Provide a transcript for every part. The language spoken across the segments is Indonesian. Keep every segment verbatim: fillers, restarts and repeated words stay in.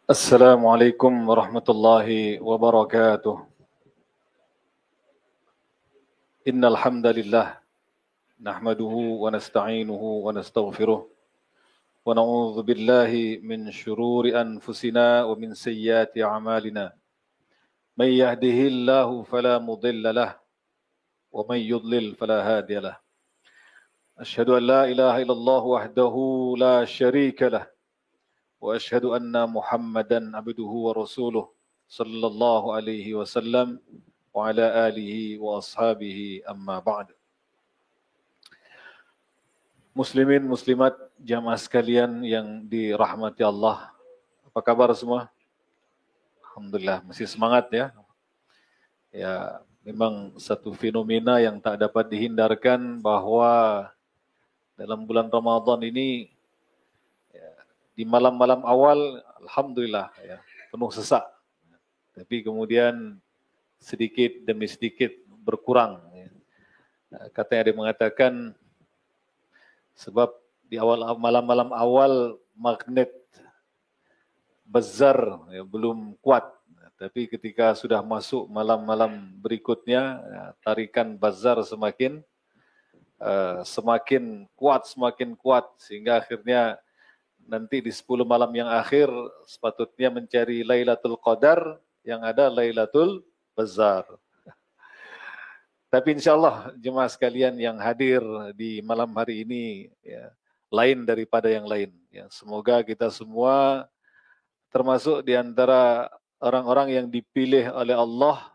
Assalamualaikum warahmatullahi wabarakatuh. Innal hamdalillah nahmaduhu wa nasta'inuhu wa nastaghfiruh wa na'udzu billahi min shururi anfusina wa min sayyiati a'malina. May yahdihillahu fala mudilla lahu wa may yudlil fala hadiya lahu. Asyhadu an la ilaha illallah wahdahu la syarika lahu wa asyhadu anna Muhammadan abduhu wa rasuluh sallallahu alaihi wasallam wa ala alihi wa ashabihi amma ba'd. Muslimin muslimat jamaah sekalian yang dirahmati Allah. Apa kabar semua? Alhamdulillah masih semangat ya. Ya, memang satu fenomena yang tak dapat dihindarkan bahwa dalam bulan Ramadan ini ya, di malam-malam awal alhamdulillah ya, penuh sesak. Tapi kemudian sedikit demi sedikit berkurang. Kata yang ada mengatakan sebab di awal malam-malam awal magnet bazar ya, belum kuat, tapi ketika sudah masuk malam-malam berikutnya ya, tarikan bazar semakin uh, semakin kuat, semakin kuat sehingga akhirnya nanti di sepuluh malam yang akhir sepatutnya mencari Lailatul Qadar, yang ada Lailatul Bazar. Tapi insya Allah jemaah sekalian yang hadir di malam hari ini ya, lain daripada yang lain. Ya, semoga kita semua termasuk di antara orang-orang yang dipilih oleh Allah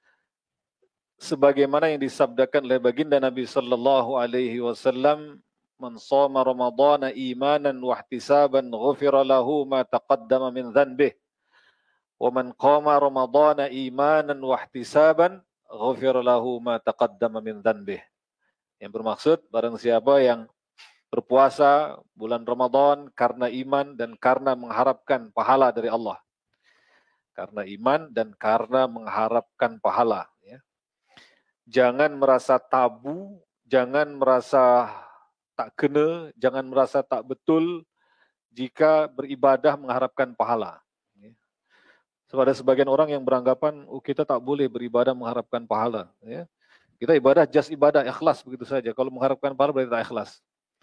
sebagaimana yang disabdakan oleh baginda Nabi sallallahu alaihi wasallam, "Man shoma Ramadhana imanan wa ihtisaban ghufira lahu ma taqaddama min dhanbihi. Wa man qama Ramadhana imanan wa ihtisaban ghufira lahu ma taqaddama min dhanbihi." Yang bermaksud barang siapa yang berpuasa bulan Ramadan karena iman dan karena mengharapkan pahala dari Allah. Karena iman dan karena mengharapkan pahala. Ya. Jangan merasa tabu, jangan merasa tak kena, jangan merasa tak betul jika beribadah mengharapkan pahala. Sebab ada sebagian orang yang beranggapan, oh kita tak boleh beribadah mengharapkan pahala. Ya. Kita ibadah just ibadah, ikhlas begitu saja. Kalau mengharapkan pahala berarti tak ikhlas.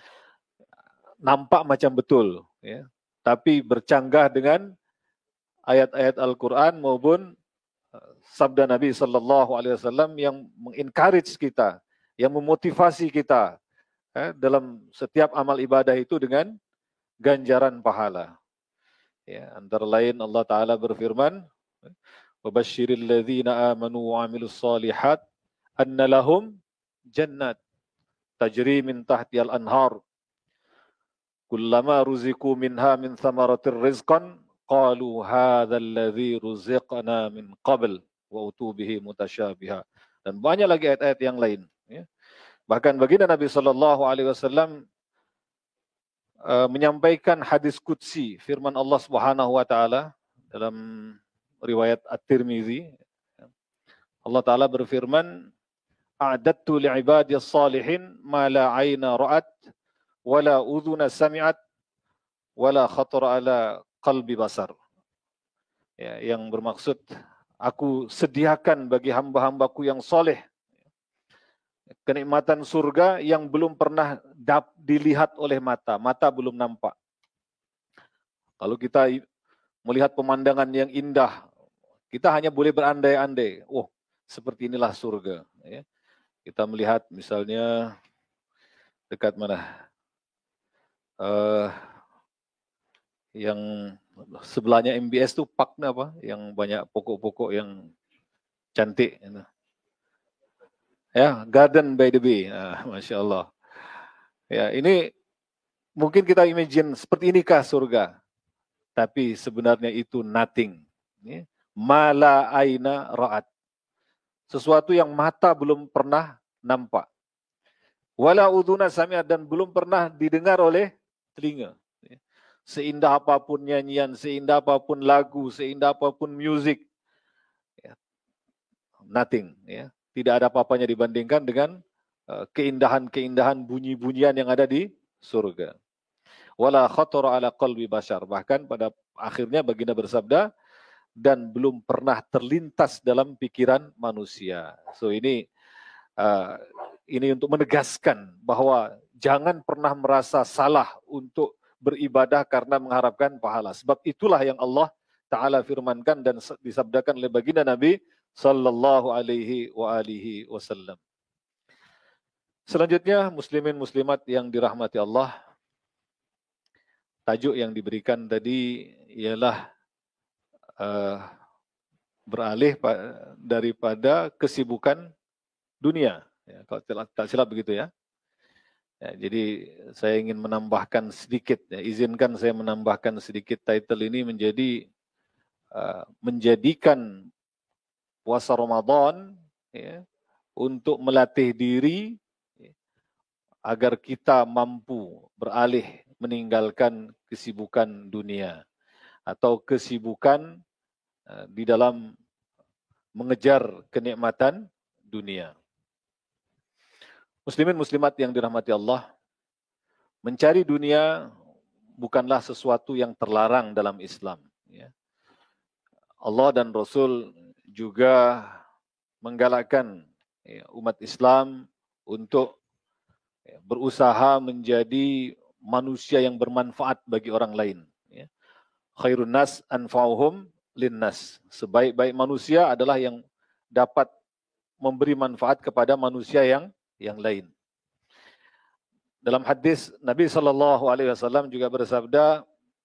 Nampak macam betul, ya. Tapi bercanggah dengan ayat-ayat Al-Quran maupun sabda Nabi Sallallahu Alaihi Wasallam yang mengencourage kita, yang memotivasi kita ya, dalam setiap amal ibadah itu dengan ganjaran pahala. Ya, antara lain Allah Ta'ala berfirman, وَبَشِّرِ الَّذِينَ آمَنُوا وَعَمِلُوا الصَّالِحَاتِ أَنَّ لَهُمْ جَنَّاتٍ تَجْرِي مِنْ تَحْتِهَا الْأَنْهَارُ كُلَّمَا رُزِقُوا مِنْهَا مِنْ ثَمَرَةٍ رِزْقًا قَالُوا هَذَا الَّذِي رُزِقْنَا مِنْ قَبْلُ وَأُتُوا بِهِ مُتَشَابِهًا. Dan banyak lagi ayat-ayat yang lain. Ya. Bahkan baginda Nabi Sallallahu Alaihi Wasallam Uh, menyampaikan hadis qudsi firman Allah Subhanahu wa taala dalam riwayat At-Tirmizi. Allah Taala berfirman, "A'dattu li'ibadiyas salihin ma la 'aina ra'at wa la udhuna sami'at wa la khatara ala qalbi basar." Ya, yang bermaksud aku sediakan bagi hamba-hambaku yang soleh kenikmatan surga yang belum pernah dap, dilihat oleh mata. Mata belum nampak. Kalau kita melihat pemandangan yang indah, kita hanya boleh berandai-andai. Oh, seperti inilah surga. Ya. Kita melihat misalnya dekat mana? Uh, yang sebelahnya M B S itu parknya apa? Yang banyak pokok-pokok yang cantik. Ya, Garden by the Bay. Ah, Masya Allah. Ya, ini mungkin kita imagine seperti inikah surga. Tapi sebenarnya itu nothing. Ya. Mala aina ra'at. Sesuatu yang mata belum pernah nampak. Wala udhuna sami'at, dan belum pernah didengar oleh telinga. Ya. Seindah apapun nyanyian, seindah apapun lagu, seindah apapun musik. Ya. Nothing. Ya. Tidak ada apa-apanya dibandingkan dengan uh, keindahan-keindahan bunyi-bunyian yang ada di surga. wala khatara ala qalbi bashar. Bahkan pada akhirnya baginda bersabda, dan belum pernah terlintas dalam pikiran manusia. So ini uh, ini untuk menegaskan bahwa jangan pernah merasa salah untuk beribadah karena mengharapkan pahala. Sebab itulah yang Allah Ta'ala firmankan dan disabdakan oleh baginda Nabi Sallallahu Alaihi wa alihi Wasallam. Selanjutnya, muslimin muslimat yang dirahmati Allah, tajuk yang diberikan tadi ialah uh, beralih daripada kesibukan dunia. Ya, kalau tak silap begitu ya. Ya, jadi saya ingin menambahkan sedikit, ya, izinkan saya menambahkan sedikit title ini menjadi uh, menjadikan puasa Ramadan ya, untuk melatih diri ya, agar kita mampu beralih meninggalkan kesibukan dunia atau kesibukan uh, di dalam mengejar kenikmatan dunia. Muslimin muslimat yang dirahmati Allah, mencari dunia bukanlah sesuatu yang terlarang dalam Islam. Ya. Allah dan Rasul juga menggalakkan ya, umat Islam untuk ya, berusaha menjadi manusia yang bermanfaat bagi orang lain. Ya. Khairun nas anfa'uhum linnas. Sebaik-baik manusia adalah yang dapat memberi manfaat kepada manusia yang yang lain. Dalam hadis Nabi Sallallahu Alaihi Wasallam juga bersabda,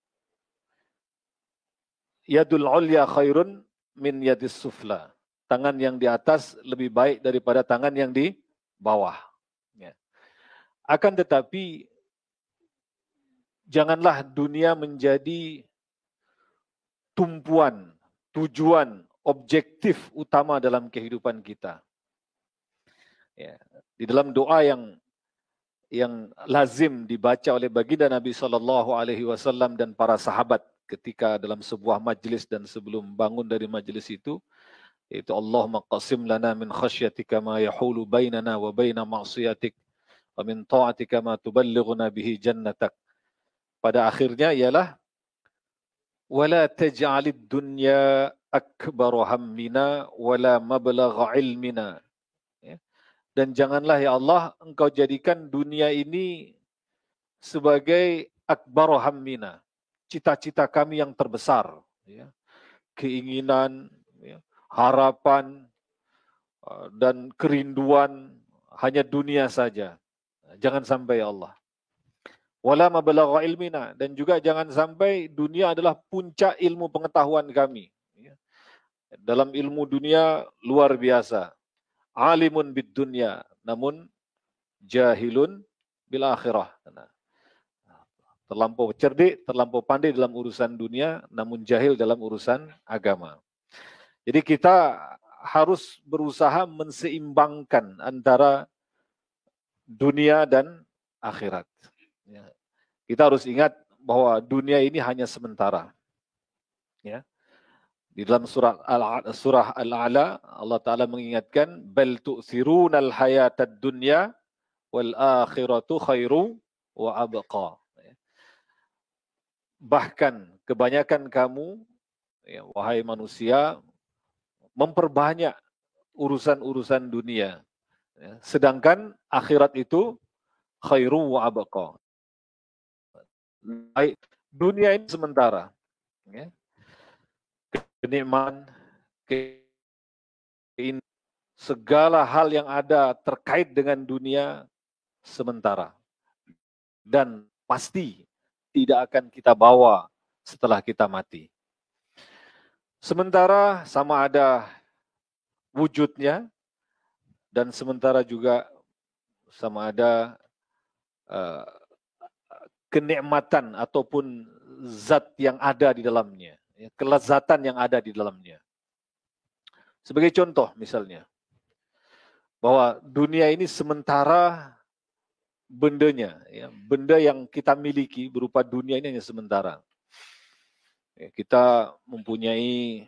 Yadul ulya khairun min yadis sufla. Tangan yang di atas lebih baik daripada tangan yang di bawah. Ya. Akan tetapi, janganlah dunia menjadi tumpuan, tujuan, objektif utama dalam kehidupan kita. Ya. Di dalam doa yang yang lazim dibaca oleh baginda Nabi Sallallahu Alaihi Wasallam dan para sahabat ketika dalam sebuah majlis dan sebelum bangun dari majlis itu, yaitu Allahumma qasim lana min khasyatika ma yahulu bainana wa baina ma'siyatik wa min ta'atika ma tuballighuna bihi jannatak. Pada akhirnya ialah wala taj'alid dunya akbar hammina wala mablagha ilmina. Dan janganlah ya Allah engkau jadikan dunia ini sebagai akbar hammina, cita-cita kami yang terbesar, ya. Keinginan, ya, harapan, dan kerinduan hanya dunia saja. Jangan sampai ya Allah. Wala mablagha ilmina, dan juga jangan sampai dunia adalah puncak ilmu pengetahuan kami. Ya. Dalam ilmu dunia luar biasa. Alimun bid dunya, namun jahilun bil akhirah. Terlampau cerdik, terlampau pandai dalam urusan dunia, namun jahil dalam urusan agama. Jadi kita harus berusaha menseimbangkan antara dunia dan akhirat. Kita harus ingat bahwa dunia ini hanya sementara. Ya. Di dalam surah Al- surah Al-A'la, Allah Ta'ala mengingatkan, bal tu'thirunal hayatad dunya wal akhiratu khairu wa abqa. Bahkan kebanyakan kamu, ya, wahai manusia, memperbanyak urusan-urusan dunia. Ya, sedangkan akhirat itu khairu wa abqa. Dunia ini sementara. Ya. Kenikmatan, ke segala hal yang ada terkait dengan dunia sementara dan pasti tidak akan kita bawa setelah kita mati. Sementara sama ada wujudnya dan sementara juga sama ada uh, kenikmatan ataupun zat yang ada di dalamnya. Kelezatan yang ada di dalamnya. Sebagai contoh misalnya, bahwa dunia ini sementara bendanya, ya, benda yang kita miliki berupa dunia ini hanya sementara. Ya, kita mempunyai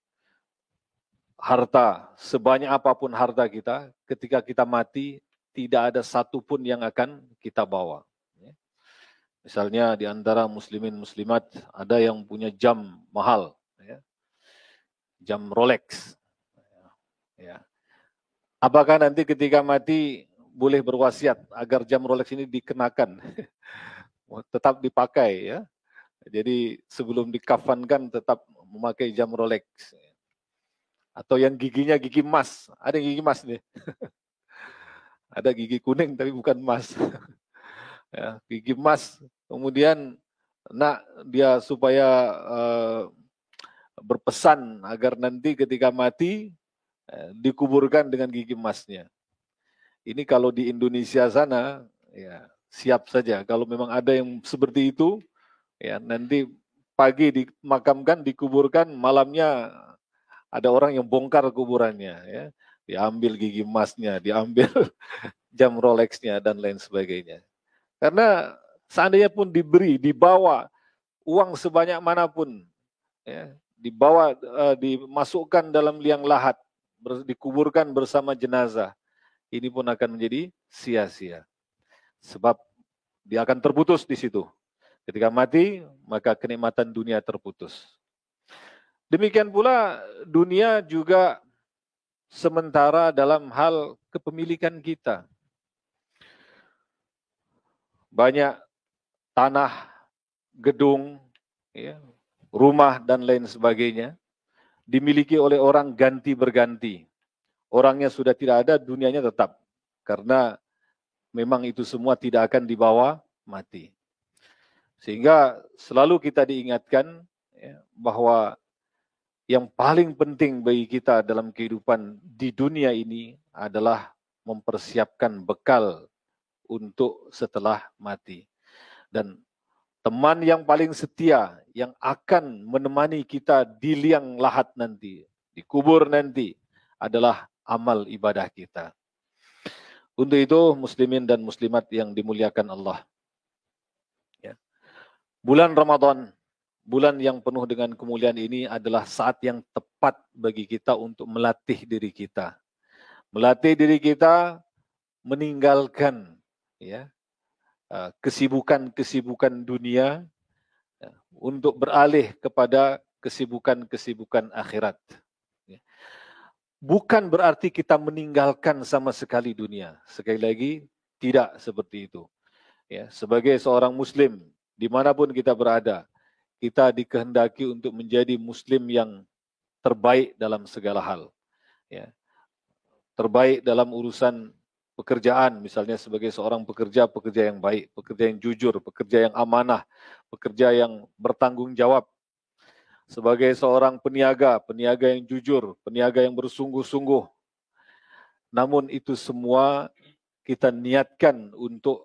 harta, sebanyak apapun harta kita, ketika kita mati, tidak ada satupun yang akan kita bawa. Ya. Misalnya di antara muslimin muslimat ada yang punya jam mahal, ya, jam Rolex. Ya. Apakah nanti ketika mati boleh berwasiat agar jam Rolex ini dikenakan, tetap dipakai, ya? Jadi sebelum dikafankan tetap memakai jam Rolex. Atau yang giginya gigi emas, ada yang gigi emas nih. Ada gigi kuning tapi bukan emas. Ya, gigi emas. Kemudian nak dia supaya uh, berpesan agar nanti ketika mati uh, dikuburkan dengan gigi emasnya. Ini kalau di Indonesia sana, ya siap saja. Kalau memang ada yang seperti itu, ya nanti pagi dimakamkan, dikuburkan, malamnya ada orang yang bongkar kuburannya, ya, diambil gigi emasnya, diambil jam Rolexnya dan lain sebagainya. Karena seandainya pun diberi, dibawa uang sebanyak manapun, ya, dibawa, uh, dimasukkan dalam liang lahat, ber, dikuburkan bersama jenazah, ini pun akan menjadi sia-sia. Sebab dia akan terputus di situ. Ketika mati, maka kenikmatan dunia terputus. Demikian pula dunia juga sementara dalam hal kepemilikan kita. Banyak tanah, gedung, ya, rumah dan lain sebagainya dimiliki oleh orang ganti berganti. Orangnya sudah tidak ada, dunianya tetap. Karena memang itu semua tidak akan dibawa mati. Sehingga selalu kita diingatkan, ya, bahwa yang paling penting bagi kita dalam kehidupan di dunia ini adalah mempersiapkan bekal untuk setelah mati. Dan teman yang paling setia yang akan menemani kita di liang lahat nanti, di kubur nanti, adalah amal ibadah kita. Untuk itu, muslimin dan muslimat yang dimuliakan Allah, ya, bulan Ramadan, bulan yang penuh dengan kemuliaan ini adalah saat yang tepat bagi kita untuk melatih diri kita. Melatih diri kita meninggalkan, ya, kesibukan-kesibukan dunia, ya, untuk beralih kepada kesibukan-kesibukan akhirat. Bukan berarti kita meninggalkan sama sekali dunia. Sekali lagi, tidak seperti itu. Ya, sebagai seorang muslim, dimanapun kita berada, kita dikehendaki untuk menjadi muslim yang terbaik dalam segala hal. Ya. Terbaik dalam urusan pekerjaan, misalnya sebagai seorang pekerja, pekerja yang baik, pekerja yang jujur, pekerja yang amanah, pekerja yang bertanggung jawab. Sebagai seorang peniaga, peniaga yang jujur, peniaga yang bersungguh-sungguh. Namun itu semua kita niatkan untuk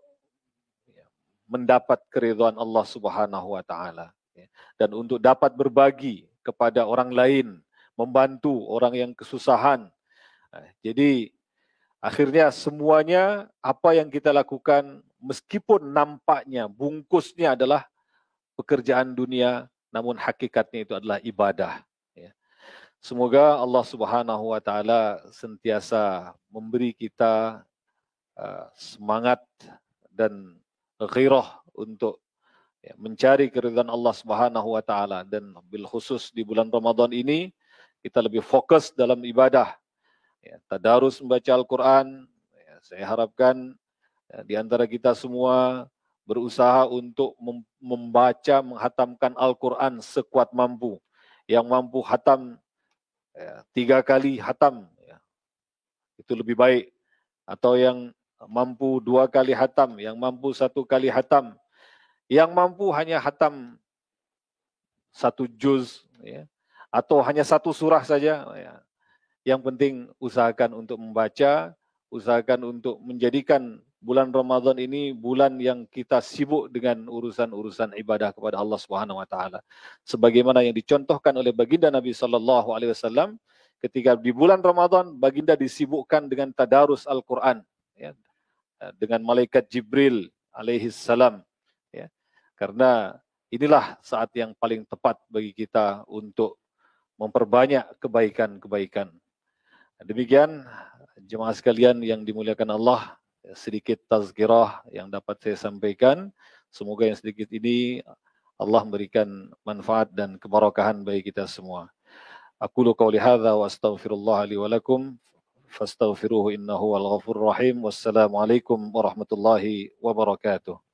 mendapat keridhaan Allah Subhanahu wa taala, dan untuk dapat berbagi kepada orang lain, membantu orang yang kesusahan. Jadi akhirnya semuanya apa yang kita lakukan, meskipun nampaknya bungkusnya adalah pekerjaan dunia, namun hakikatnya itu adalah ibadah. Semoga Allah Subhanahu wa taala sentiasa memberi kita uh, semangat dan ghirah untuk, ya, mencari keridhaan Allah Subhanahu wa taala, dan bil khusus di bulan Ramadan ini kita lebih fokus dalam ibadah. Ya, tadarus membaca Al-Quran, ya, saya harapkan, ya, di antara kita semua berusaha untuk membaca, menghatamkan Al-Quran sekuat mampu. Yang mampu hatam, ya, tiga kali hatam, ya, itu lebih baik. Atau yang mampu dua kali hatam, yang mampu satu kali hatam, yang mampu hanya hatam satu juz, ya, atau hanya satu surah saja. Ya. Yang penting usahakan untuk membaca, usahakan untuk menjadikan bulan Ramadan ini bulan yang kita sibuk dengan urusan-urusan ibadah kepada Allah Subhanahu wa taala. Sebagaimana yang dicontohkan oleh baginda Nabi sallallahu alaihi wasallam, ketika di bulan Ramadan baginda disibukkan dengan tadarus Al-Qur'an, ya, dengan malaikat Jibril alaihi salam, ya. Karena inilah saat yang paling tepat bagi kita untuk memperbanyak kebaikan-kebaikan. Demikian jemaah sekalian yang dimuliakan Allah, sedikit tazkirah yang dapat saya sampaikan. Semoga yang sedikit ini Allah memberikan manfaat dan keberkahan bagi kita semua. Aqulu qawli hadza wa astaghfirullah li wa lakum fastaghfiruhu innahu wal ghafurur rahim. Wassalamualaikum warahmatullahi wabarakatuh.